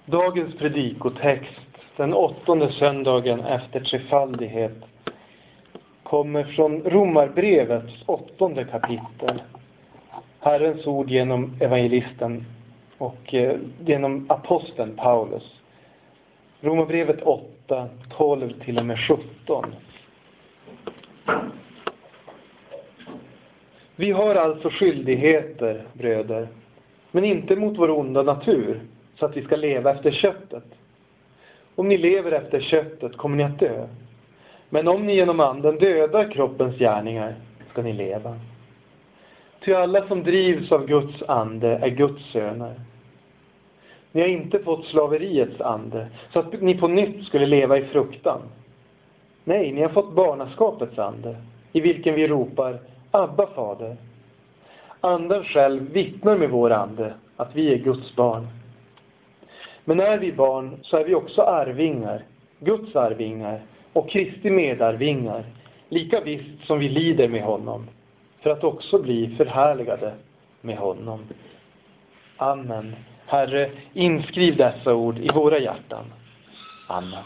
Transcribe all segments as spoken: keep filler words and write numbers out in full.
Dagens predikotext, den åttonde söndagen efter trefaldighet, kommer från Romarbrevets åttonde kapitel. Herrens ord genom evangelisten och eh, genom aposteln Paulus. Romarbrevet åtta, tolv till och med sjutton. Vi har alltså skyldigheter, bröder, men inte mot vår onda natur, så att vi ska leva efter köttet. Om ni lever efter köttet kommer ni att dö. Men om ni genom anden dödar kroppens gärningar ska ni leva. Ty alla som drivs av Guds ande är Guds söner. Ni har inte fått slaveriets ande, så att ni på nytt skulle leva i fruktan. Nej, ni har fått barnaskapets ande, i vilken vi ropar Abba, fader. Anden själv vittnar med vår ande att vi är Guds barn. Men är vi barn så är vi också arvingar, Guds arvingar och Kristi medarvingar, lika visst som vi lider med honom, för att också bli förhärligade med honom. Amen. Herre, inskriv dessa ord i våra hjärtan. Amen.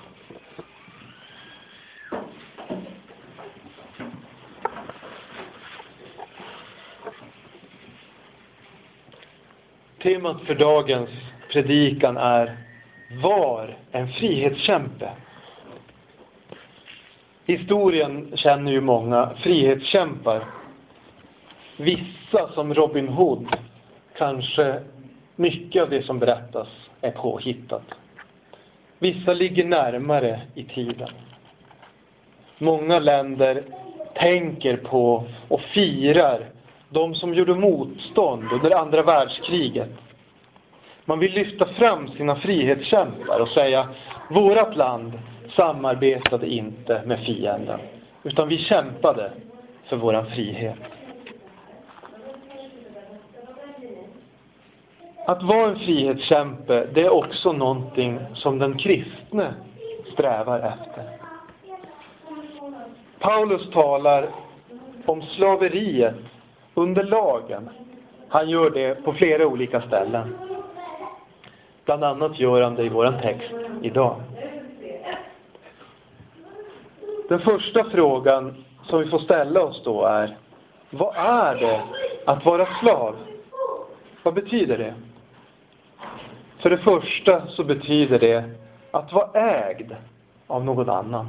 Temat för dagens predikan är Var en frihetskämpe. Historien känner ju många frihetskämpar. Vissa som Robin Hood, kanske mycket av det som berättas är påhittat. Vissa ligger närmare i tiden. Många länder tänker på och firar de som gjorde motstånd under andra världskriget. Man vill lyfta fram sina frihetskämpar och säga: vårat land samarbetade inte med fienden, utan vi kämpade för våran frihet. Att vara en frihetskämpe, det är också någonting som den kristne strävar efter. Paulus talar om slaveriet under lagen. Han gör det på flera olika ställen. Bland annat gör han det i våran text idag. Den första frågan som vi får ställa oss då är: vad är det att vara slav? Vad betyder det? För det första så betyder det att vara ägd av någon annan.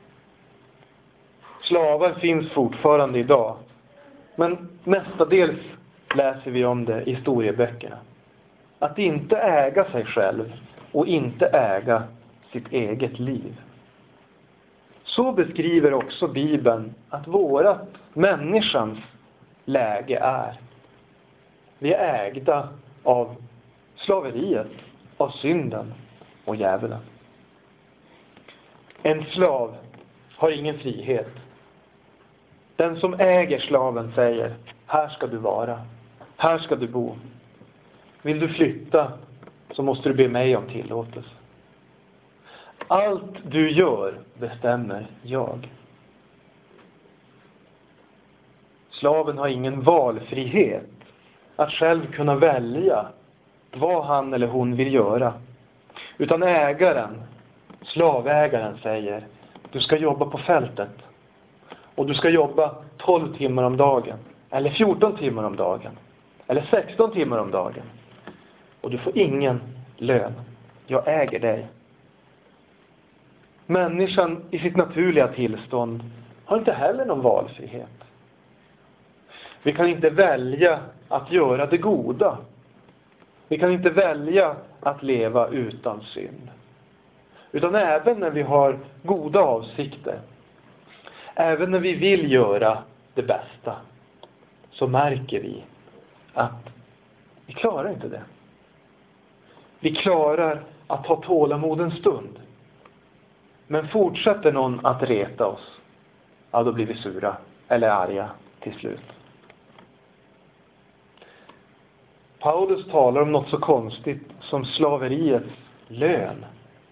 Slavar finns fortfarande idag, men mestadels läser vi om det i historieböckerna. Att inte äga sig själv och inte äga sitt eget liv. Så beskriver också Bibeln att vårat människans läge är. Vi är ägda av slaveriet, av synden och djävulen. En slav har ingen frihet. Den som äger slaven säger: här ska du vara, här ska du bo. Vill du flytta så måste du be mig om tillåtelse. Allt du gör bestämmer jag. Slaven har ingen valfrihet att själv kunna välja vad han eller hon vill göra. Utan ägaren, slavägaren säger: du ska jobba på fältet. Och du ska jobba tolv timmar om dagen. Eller fjorton timmar om dagen. Eller sexton timmar om dagen. Och du får ingen lön. Jag äger dig. Människan i sitt naturliga tillstånd har inte heller någon valfrihet. Vi kan inte välja att göra det goda. Vi kan inte välja att leva utan synd. Utan även när vi har goda avsikter, även när vi vill göra det bästa, så märker vi att vi klarar inte det. Vi klarar att ha tålamod en stund. Men fortsätter någon att reta oss, ja, då blir vi sura eller arga till slut. Paulus talar om något så konstigt som slaveriets lön.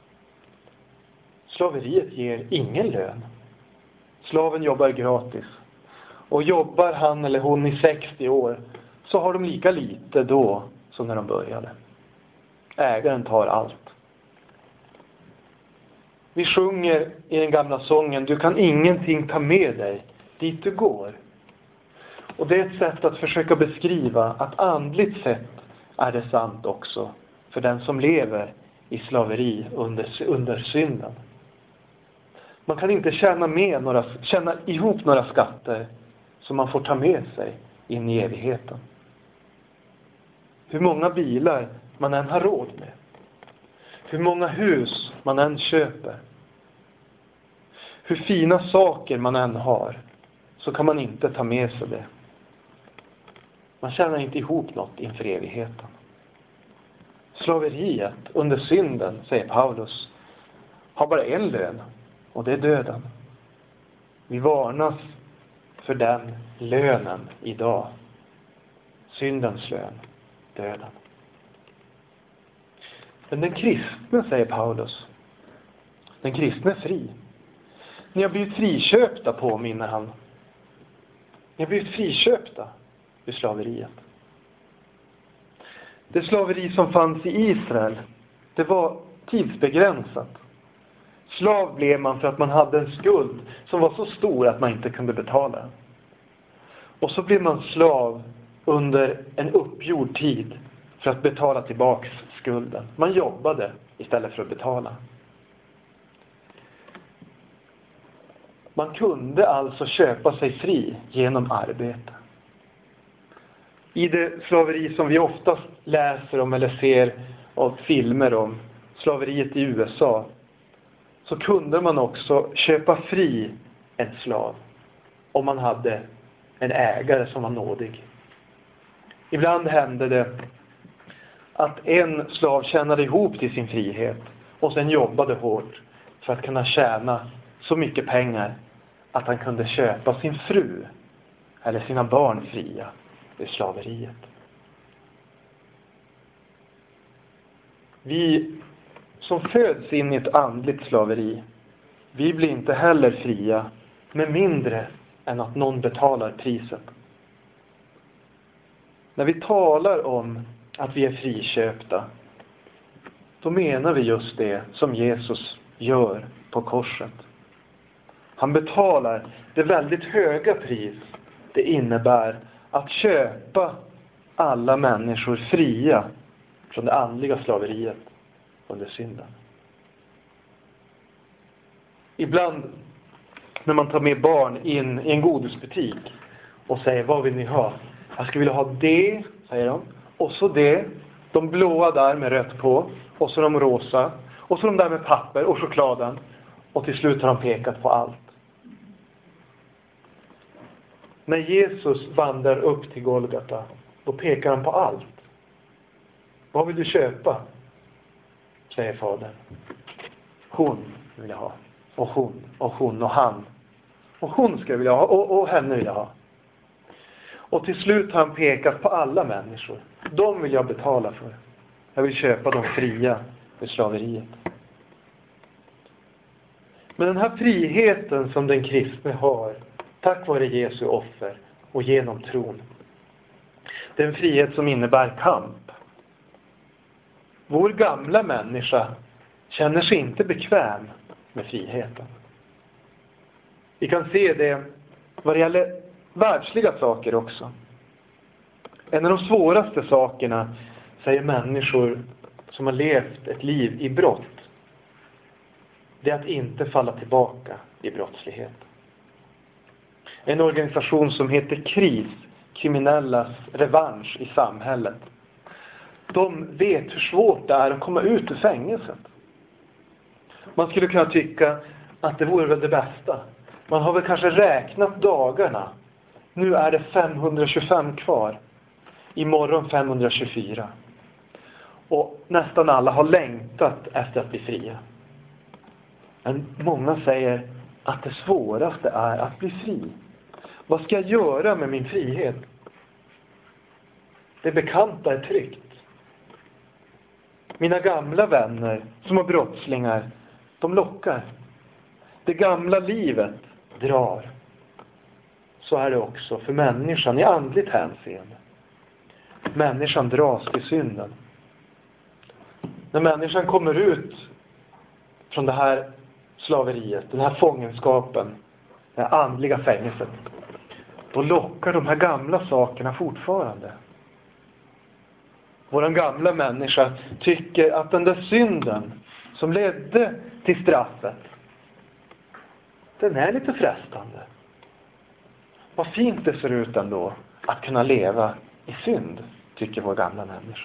Slaveriet ger ingen lön. Slaven jobbar gratis. Och jobbar han eller hon i sextio år, så har de lika lite då som när de började. Ägaren tar allt. Vi sjunger i den gamla sången, du kan ingenting ta med dig dit du går. Och det är ett sätt att försöka beskriva att andligt sett är det sant också för den som lever i slaveri under, under synden. Man kan inte tjäna, med några, tjäna ihop några skatter som man får ta med sig in i evigheten. Hur många bilar man än har råd med. Hur många hus man än köper. Hur fina saker man än har. Så kan man inte ta med sig det. Man tjänar inte ihop något inför evigheten. Slaveriet under synden, säger Paulus, har bara en lön. Och det är döden. Vi varnas för den lönen idag. Syndens lön. Döden. Men den kristne, säger Paulus, den kristne är fri. Ni har blivit friköpta, påminner han. Ni har blivit friköpta ur slaveriet. Det slaveri som fanns i Israel, det var tidsbegränsat. Slav blev man för att man hade en skuld som var så stor att man inte kunde betala. Och så blev man slav under en uppgjord tid för att betala tillbaks skulden. Man jobbade istället för att betala. Man kunde alltså köpa sig fri genom arbete. I det slaveri som vi oftast läser om eller ser av filmer om, slaveriet i U S A, så kunde man också köpa fri en slav om man hade en ägare som var nådig. Ibland hände det att en slav tjänade ihop till sin frihet och sen jobbade hårt för att kunna tjäna så mycket pengar att han kunde köpa sin fru eller sina barn fria ur slaveriet. Vi som föds in i ett andligt slaveri, vi blir inte heller fria med mindre än att någon betalar priset. När vi talar om att vi är friköpta, då menar vi just det som Jesus gör på korset. Han betalar det väldigt höga pris det innebär att köpa alla människor fria från det andliga slaveriet under synden. Ibland när man tar med barn in i en godisbutik och säger, vad vill ni ha? Jag skulle vilja ha det, säger de. Och så det, de blåa där med rött på. Och så de rosa. Och så de där med papper och chokladen. Och till slut har de pekat på allt. När Jesus vandrar upp till Golgata, då pekar han på allt. Vad vill du köpa? Säger fadern. Hon vill jag ha. Och hon, och hon och han. Och hon ska jag vilja ha, och, och henne vill jag ha. Och till slut har han pekat på alla människor. De vill jag betala för. Jag vill köpa dem fria för slaveriet. Men den här friheten som den kristne har, tack vare Jesu offer och genom tron, det är en frihet som innebär kamp. Vår gamla människa känner sig inte bekväm med friheten. Vi kan se det vad det gäller världsliga saker också. En av de svåraste sakerna, säger människor som har levt ett liv i brott, det är att inte falla tillbaka i brottslighet. En organisation som heter KRIS, kriminellas revansch i samhället, de vet hur svårt det är att komma ut ur fängelset. Man skulle kunna tycka att det vore väl det bästa. Man har väl kanske räknat dagarna. Nu är det femhundratjugofem kvar. Imorgon femhundratjugofyra. Och nästan alla har längtat efter att bli fria. Men många säger att det svåraste är att bli fri. Vad ska jag göra med min frihet? Det bekanta är tryggt. Mina gamla vänner som är brottslingar, de lockar. Det gamla livet drar. Så är det också för människan i andligt hänseende. Människan dras till synden. När människan kommer ut från det här slaveriet, den här fångenskapen, det här andliga fängelset, då lockar de här gamla sakerna fortfarande. Våran gamla människa tycker att den där synden som ledde till straffet, den är lite frestande. Vad fint det ser ut ändå att kunna leva i synd, tycker vår gamla människa.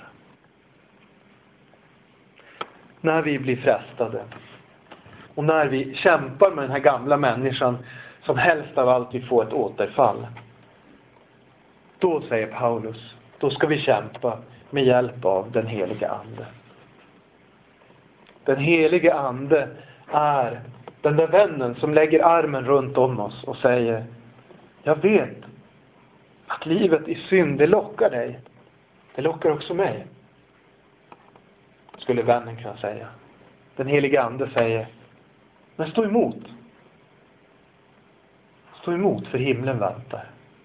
När vi blir frestade och när vi kämpar med den här gamla människan som helst av allt vi får ett återfall, då säger Paulus, då ska vi kämpa med hjälp av den helige ande. Den helige ande är den där vännen som lägger armen runt om oss och säger: jag vet att livet i synd, det lockar dig. Det lockar också mig. Skulle vännen kunna säga. Den helige ande säger: men stå emot. Stå emot, för himlen väntar.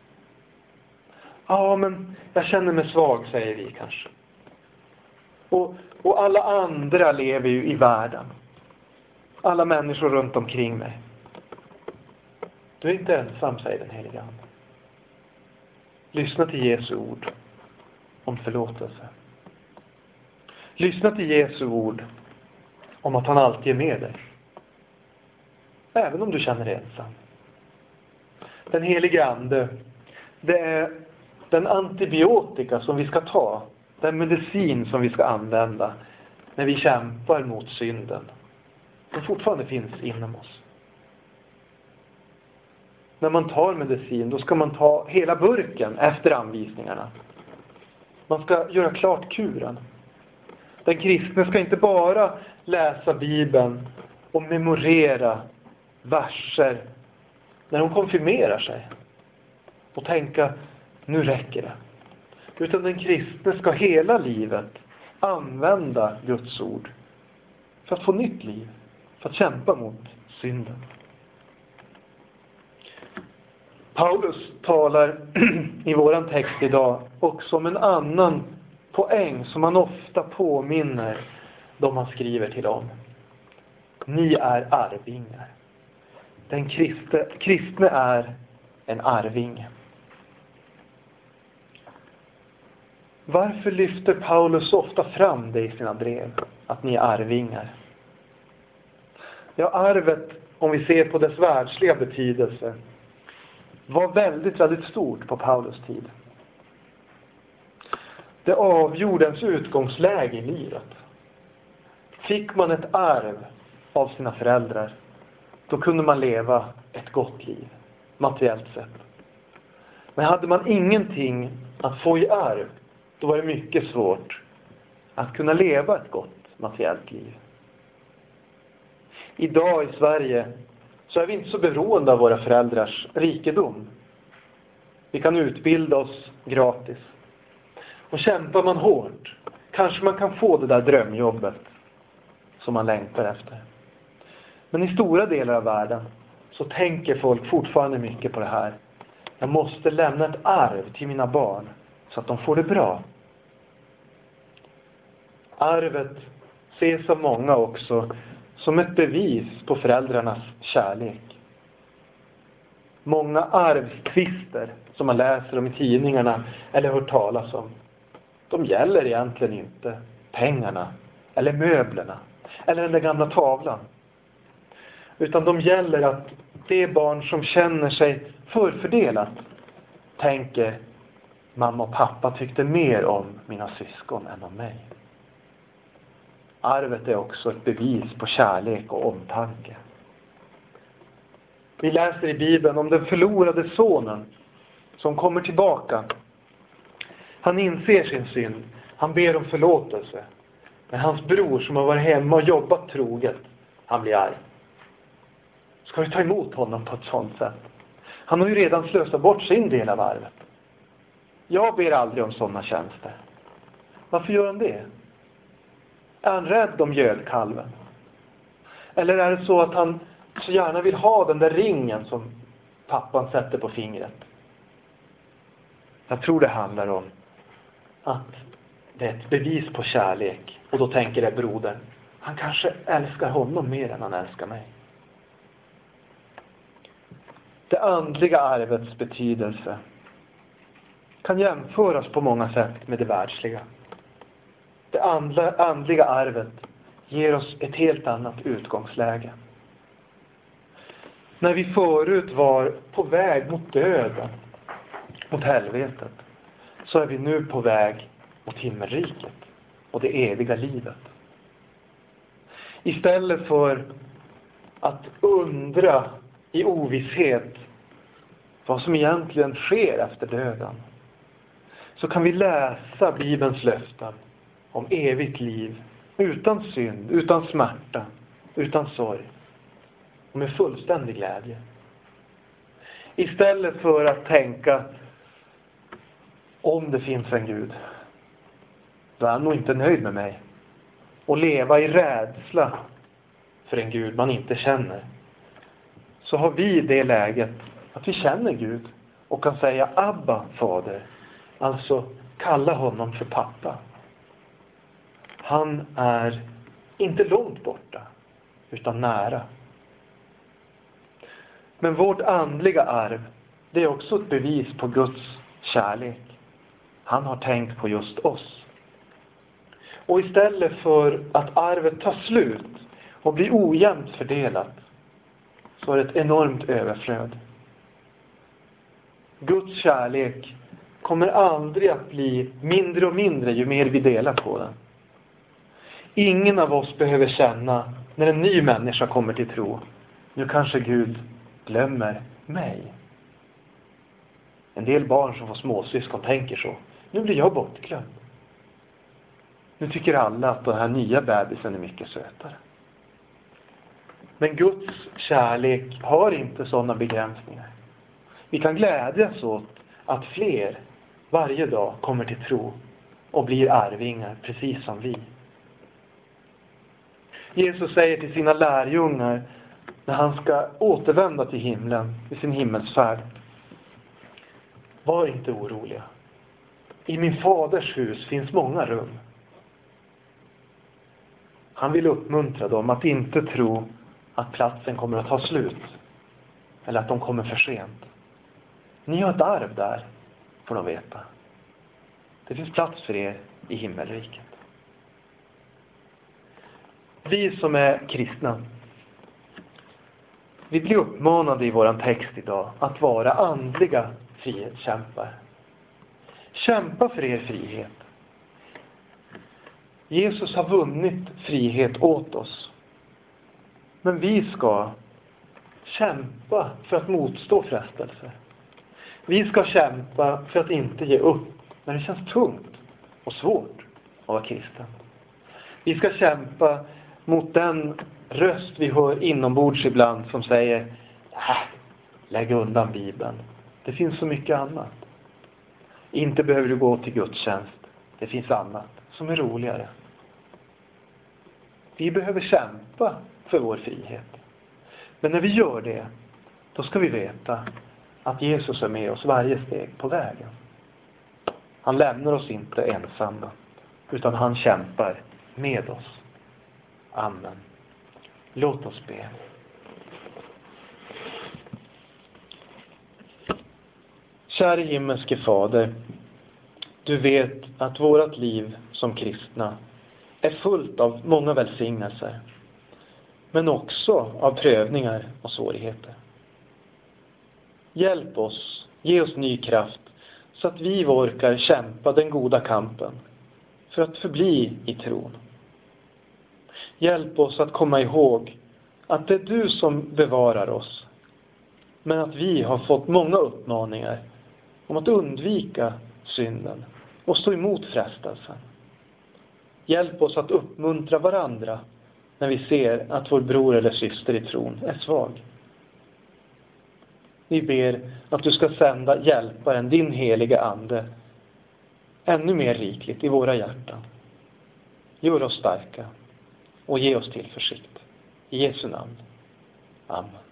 Ja, men jag känner mig svag, säger vi kanske. Och, och alla andra lever ju i världen. Alla människor runt omkring mig. Du är inte ensam, säger den helige ande. Lyssna till Jesu ord om förlåtelse. Lyssna till Jesu ord om att han alltid är med dig. Även om du känner dig ensam. Den helige ande, det är den antibiotika som vi ska ta. Den medicin som vi ska använda när vi kämpar mot synden. Som fortfarande finns inom oss. När man tar medicin, då ska man ta hela burken efter anvisningarna. Man ska göra klart kuren. Den kristne ska inte bara läsa Bibeln och memorera verser när de konfirmerar sig och tänka: nu räcker det. Utan den kristne ska hela livet använda Guds ord för att få nytt liv, för att kämpa mot synden. Paulus talar i våran text idag också om en annan poäng som han ofta påminner de han skriver till om. Ni är arvingar. Den kristne, kristne är en arving. Varför lyfter Paulus så ofta fram det i sina brev? Att ni är arvingar. Ja, arvet, om vi ser på dess världsliga betydelse, var väldigt, väldigt stort på Paulus tid. Det avgjorde ens utgångsläge i livet. Fick man ett arv av sina föräldrar, då kunde man leva ett gott liv, materiellt sett. Men hade man ingenting att få i arv, då var det mycket svårt att kunna leva ett gott materiellt liv. Idag i Sverige så är vi inte så beroende av våra föräldrars rikedom. Vi kan utbilda oss gratis. Och kämpar man hårt, kanske man kan få det där drömjobbet som man längtar efter. Men i stora delar av världen så tänker folk fortfarande mycket på det här. Jag måste lämna ett arv till mina barn så att de får det bra. Arvet ses av många också som ett bevis på föräldrarnas kärlek. Många arvstvister som man läser om i tidningarna eller hört talas om, de gäller egentligen inte pengarna eller möblerna eller den där gamla tavlan. Utan de gäller att det barn som känner sig förfördelat tänker: mamma och pappa tyckte mer om mina syskon än om mig. Arvet är också ett bevis på kärlek och omtanke. Vi läser i Bibeln om den förlorade sonen som kommer tillbaka. Han inser sin synd. Han ber om förlåtelse. Men hans bror som har varit hemma och jobbat troget, han blir arg. Ska vi ta emot honom på ett sådant sätt? Han har ju redan slösat bort sin del av arvet. Jag ber aldrig om sådana tjänster. Varför gör han det? Är han rädd om gödkalven? Eller är det så att han så gärna vill ha den där ringen som pappan sätter på fingret? Jag tror det handlar om att det är ett bevis på kärlek. Och då tänker jag brodern, han kanske älskar honom mer än han älskar mig. Det andliga arvets betydelse kan jämföras på många sätt med det världsliga. Det andla, andliga arvet ger oss ett helt annat utgångsläge. När vi förut var på väg mot döden, mot helvetet, så är vi nu på väg mot himmelriket och det eviga livet. Istället för att undra i ovisshet vad som egentligen sker efter döden, så kan vi läsa Bibelns löften om evigt liv utan synd, utan smärta, utan sorg och med fullständig glädje. Istället för att tänka, om det finns en Gud, då är han nog inte nöjd med mig, och leva i rädsla för en Gud man inte känner, så har vi det läget att vi känner Gud och kan säga Abba, Fader. Alltså kalla honom för pappa. Han är inte långt borta, utan nära. Men vårt andliga arv, det är också ett bevis på Guds kärlek. Han har tänkt på just oss. Och istället för att arvet tar slut och blir ojämnt fördelat, så är det ett enormt överflöd. Guds kärlek kommer aldrig att bli mindre och mindre ju mer vi delar på den. Ingen av oss behöver känna, när en ny människa kommer till tro, nu kanske Gud glömmer mig. En del barn som får småsyskon tänker så. Nu blir jag bortglömd. Nu tycker alla att den här nya bebisen är mycket sötare. Men Guds kärlek har inte sådana begränsningar. Vi kan glädjas åt att fler varje dag kommer till tro och blir arvingar precis som vi. Jesus säger till sina lärjungar när han ska återvända till himlen i sin himmelsfärd: var inte oroliga. I min faders hus finns många rum. Han vill uppmuntra dem att inte tro att platsen kommer att ta slut. Eller att de kommer för sent. Ni har ett arv där, får de veta. Det finns plats för er i himmelriket. Vi som är kristna, vi blir uppmanade i våran text idag att vara andliga frihetskämpar. Kämpa för er frihet. Jesus har vunnit frihet åt oss. Men vi ska kämpa för att motstå frestelser. Vi ska kämpa för att inte ge upp när det känns tungt och svårt att vara kristen. Vi ska kämpa mot den röst vi hör inombords ibland som säger: äh, lägg undan Bibeln. Det finns så mycket annat. Inte behöver du gå till gudstjänst. Det finns annat som är roligare. Vi behöver kämpa för vår frihet. Men när vi gör det, då ska vi veta att Jesus är med oss varje steg på vägen. Han lämnar oss inte ensamma, utan han kämpar med oss. Amen. Låt oss be. Käre himmelske Fader, du vet att vårt liv som kristna är fullt av många välsignelser, men också av prövningar och svårigheter. Hjälp oss, ge oss ny kraft, så att vi orkar kämpa den goda kampen för att förbli i tron. Hjälp oss att komma ihåg att det är du som bevarar oss, men att vi har fått många uppmaningar om att undvika synden och stå emot frestelsen. Hjälp oss att uppmuntra varandra när vi ser att vår bror eller syster i tron är svag. Vi ber att du ska sända hjälparen, din heliga ande, ännu mer rikligt i våra hjärtan. Gör oss starka och ge oss tillförsikt. I Jesu namn. Amen.